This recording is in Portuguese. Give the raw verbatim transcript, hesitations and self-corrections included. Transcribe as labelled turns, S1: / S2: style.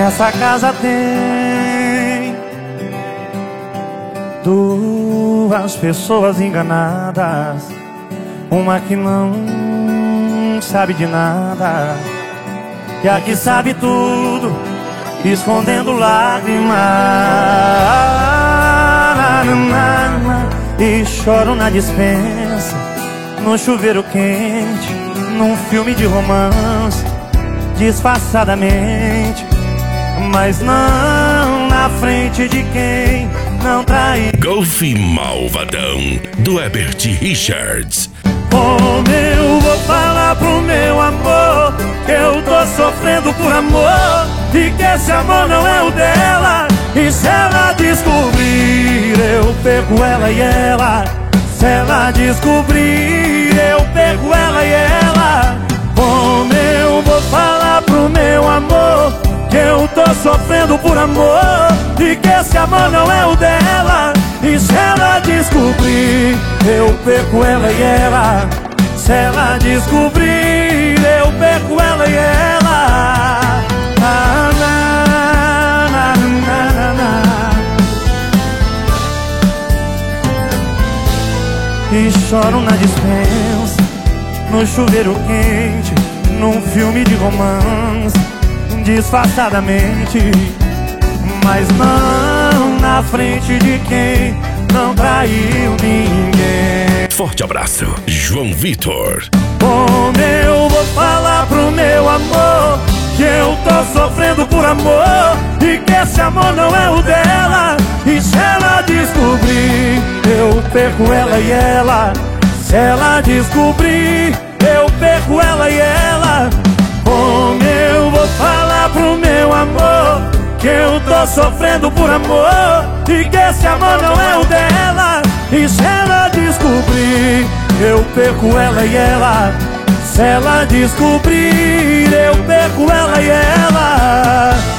S1: Nessa casa tem duas pessoas enganadas, uma que não sabe de nada e a que sabe tudo, escondendo lágrimas. E choro na dispensa, no chuveiro quente, num filme de romance, disfarçadamente, mas não na frente de quem não trai.
S2: Golfe Malvadão, do Herbert Richards.
S1: Como eu vou falar pro meu amor que eu tô sofrendo por amor e que esse amor não é o dela? E se ela descobrir, eu pego ela e ela. Se ela descobrir, eu pego ela e ela. Como eu vou falar pro meu amor que eu tô sofrendo por amor e que esse amor não é o dela? E se ela descobrir, eu perco ela e ela. Se ela descobrir, eu perco ela e ela. Ah, na, na, na, na, na. E choro na dispensa, no chuveiro quente, num filme de romance, disfarçadamente, mas não na frente de quem não traiu ninguém.
S2: Forte abraço, João Vitor.
S1: Como eu vou falar pro meu amor que eu tô sofrendo por amor e que esse amor não é o dela? E se ela descobrir, eu perco ela e ela. Se ela descobrir, eu perco ela e ela. Como eu vou falar pro meu amor que eu tô sofrendo por amor e que esse amor não é o dela? E se ela descobrir, eu perco ela e ela. Se ela descobrir, eu perco ela e ela.